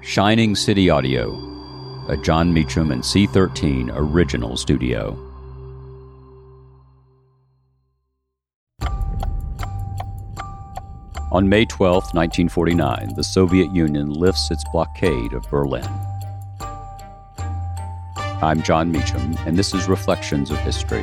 Shining City Audio, a Jon Meacham and C13 original studio. On May 12, 1949, the Soviet Union lifts its blockade of Berlin. I'm Jon Meacham, and this is Reflections of History.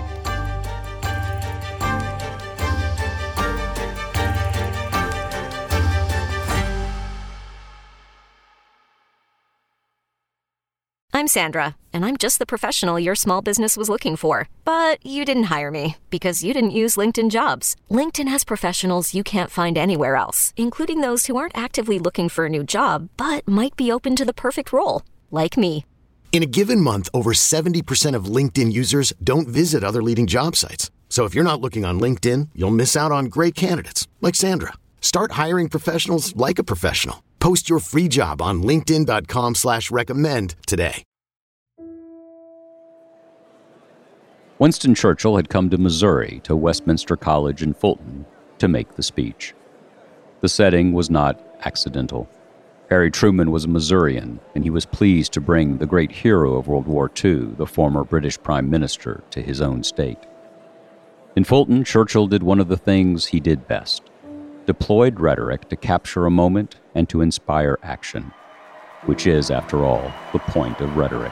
I'm Sandra, and I'm just the professional your small business was looking for. But you didn't hire me because you didn't use LinkedIn Jobs. LinkedIn has professionals you can't find anywhere else, including those who aren't actively looking for a new job, but might be open to the perfect role, like me. In a given month, over 70% of LinkedIn users don't visit other leading job sites. So if you're not looking on LinkedIn, you'll miss out on great candidates like Sandra. Start hiring professionals like a professional. Post your free job on linkedin.com/recommend today. Winston Churchill had come to Missouri, to Westminster College in Fulton, to make the speech. The setting was not accidental. Harry Truman was a Missourian, and he was pleased to bring the great hero of World War II, the former British Prime Minister, to his own state. In Fulton, Churchill did one of the things he did best: deployed rhetoric to capture a moment and to inspire action, which is, after all, the point of rhetoric.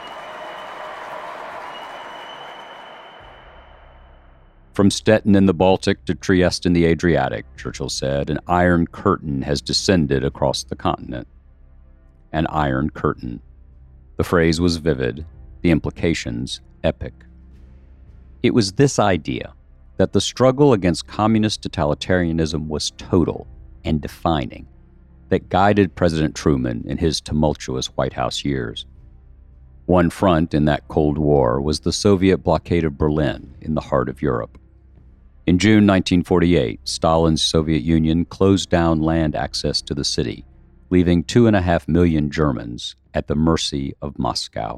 From Stettin in the Baltic to Trieste in the Adriatic, Churchill said, an iron curtain has descended across the continent. An iron curtain. The phrase was vivid, the implications epic. It was this idea that the struggle against communist totalitarianism was total and defining that guided President Truman in his tumultuous White House years. One front in that Cold War was the Soviet blockade of Berlin in the heart of Europe. In June 1948, Stalin's Soviet Union closed down land access to the city, leaving 2.5 million Germans at the mercy of Moscow.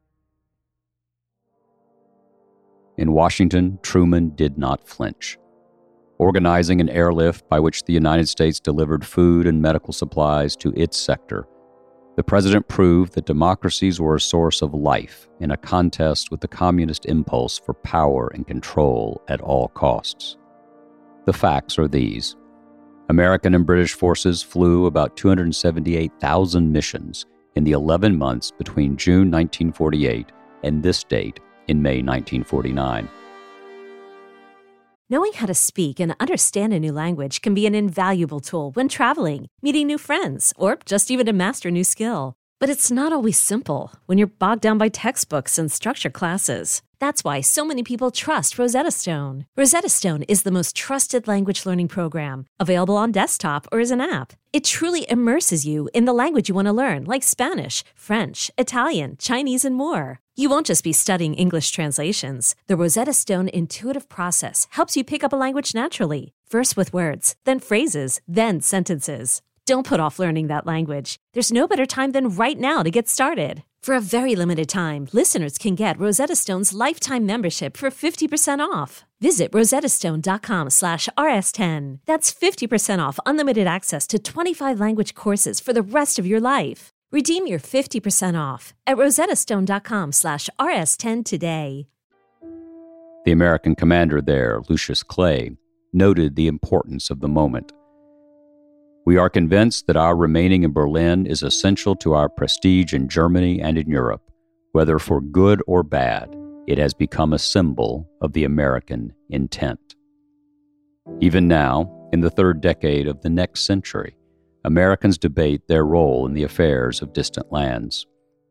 In Washington, Truman did not flinch. Organizing an airlift by which the United States delivered food and medical supplies to its sector, the president proved that democracies were a source of life in a contest with the communist impulse for power and control at all costs. The facts are these. American and British forces flew about 278,000 missions in the 11 months between June 1948 and this date in May 1949. Knowing how to speak and understand a new language can be an invaluable tool when traveling, meeting new friends, or just even to master a new skill. But it's not always simple when you're bogged down by textbooks and structured classes. That's why so many people trust Rosetta Stone. Rosetta Stone is the most trusted language learning program, available on desktop or as an app. It truly immerses you in the language you want to learn, like Spanish, French, Italian, Chinese, and more. You won't just be studying English translations. The Rosetta Stone intuitive process helps you pick up a language naturally, first with words, then phrases, then sentences. Don't put off learning that language. There's no better time than right now to get started. For a very limited time, listeners can get Rosetta Stone's lifetime membership for 50% off. Visit rosettastone.com/rs10. That's 50% off unlimited access to 25 language courses for the rest of your life. Redeem your 50% off at rosettastone.com/rs10 today. The American commander there, Lucius Clay, noted the importance of the moment. We are convinced that our remaining in Berlin is essential to our prestige in Germany and in Europe. Whether for good or bad, it has become a symbol of the American intent. Even now, in the third decade of the next century, Americans debate their role in the affairs of distant lands.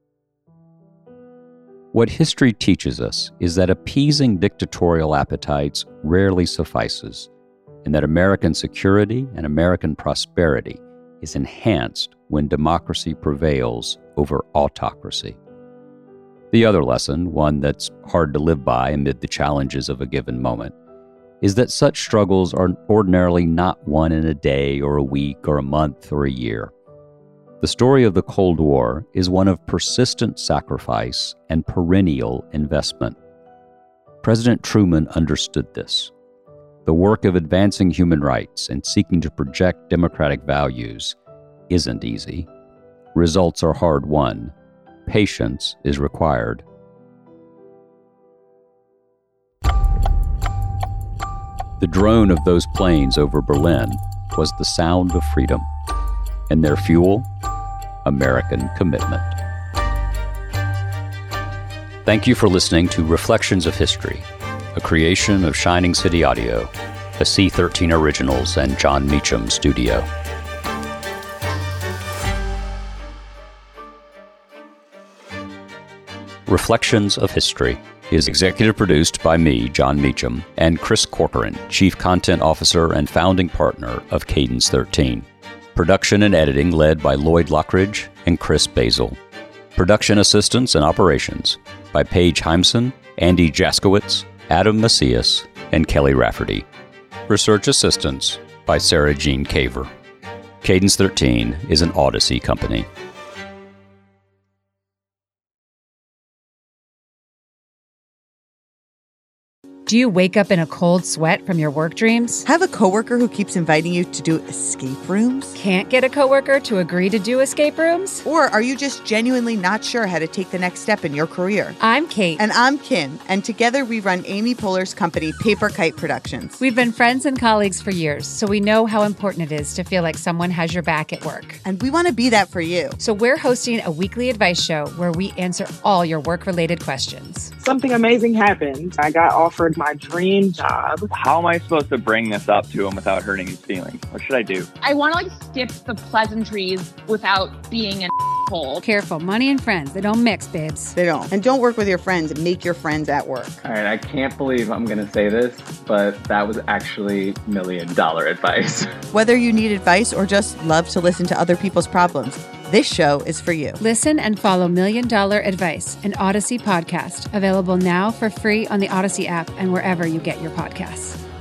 What history teaches us is that appeasing dictatorial appetites rarely suffices, and that American security and American prosperity is enhanced when democracy prevails over autocracy. The other lesson, one that's hard to live by amid the challenges of a given moment, is that such struggles are ordinarily not won in a day or a week or a month or a year. The story of the Cold War is one of persistent sacrifice and perennial investment. President Truman understood this. The work of advancing human rights and seeking to project democratic values isn't easy. Results are hard won. Patience is required. The drone of those planes over Berlin was the sound of freedom, and their fuel, American commitment. Thank you for listening to Reflections of History, a creation of Shining City Audio, a C13 Originals and John Meacham studio. Reflections of History is executive produced by me, John Meacham, and Chris Corcoran, Chief Content Officer and founding partner of Cadence 13. Production and editing led by Lloyd Lockridge and Chris Basil. Production assistance and operations by Paige Heimson, Andy Jaskowitz, Adam Macias, and Kelly Rafferty. Research assistance by Sarah Jean Caver. Cadence 13 is an Odyssey company. Do you wake up in a cold sweat from your work dreams? Have a coworker who keeps inviting you to do escape rooms? Can't get a coworker to agree to do escape rooms? Or are you just genuinely not sure how to take the next step in your career? I'm Kate. And I'm Kim. And together we run Amy Poehler's company, Paper Kite Productions. We've been friends and colleagues for years, so we know how important it is to feel like someone has your back at work. And we want to be that for you. So we're hosting a weekly advice show where we answer all your work-related questions. Something amazing happened. I got offered my dream job. How am I supposed to bring this up to him without hurting his feelings? What should I do? I want to skip the pleasantries without being an asshole. Careful, money and friends, they don't mix, babes. They don't. And don't work with your friends. Make your friends at work. All right, I can't believe I'm going to say this, but that was actually $1 million advice. Whether you need advice or just love to listen to other people's problems, this show is for you. Listen and follow $1 Million Advice, an Odyssey podcast, available now for free on the Odyssey app and wherever you get your podcasts.